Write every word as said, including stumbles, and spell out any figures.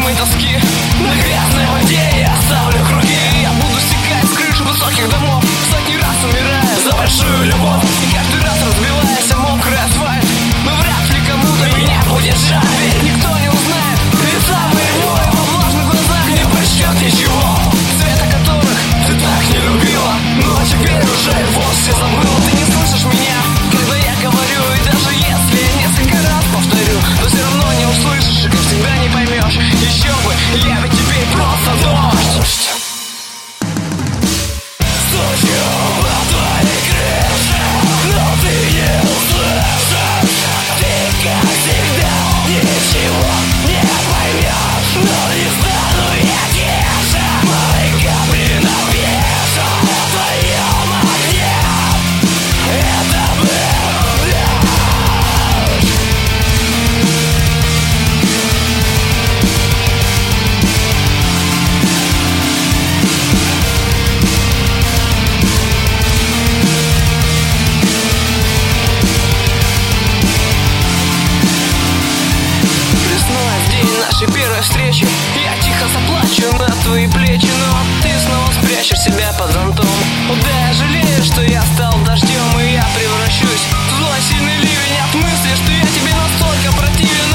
невыразимой тоски. На грязной воде я оставлю круги. Я буду стекать с крыш высоких домов, сотни раз умирая за большую любовь. И каждый раз разбиваясь о мокрый асфальт. Но вряд ли кому-то меня будет жаль, ведь никто не узнает лица моего, и во влажных глазах не прочтет ничего, цвета которых ты так не любила, но теперь уже вовсе забыла. Ты не слышишь меня, когда я говорю, и даже если я несколько раз повторю, то все равно не услышишь и, как всегда, не поймешь. Еще бы, я ведь теперь просто дождь. Стучу по твоей крыше, но ты не услышишь. Ты, как всегда, ничего не поймешь, но не стану я тише. Мои капли напишут о твоем огне. Это был дождь. Весной, в день нашей первой встречи, я тихо заплачу на твои плечи, но ты снова спрячешь себя под зонтом. Да, я жалею, что я стал дождем, и я превращусь в злой сильный ливень от мысли, что я тебе настолько противен.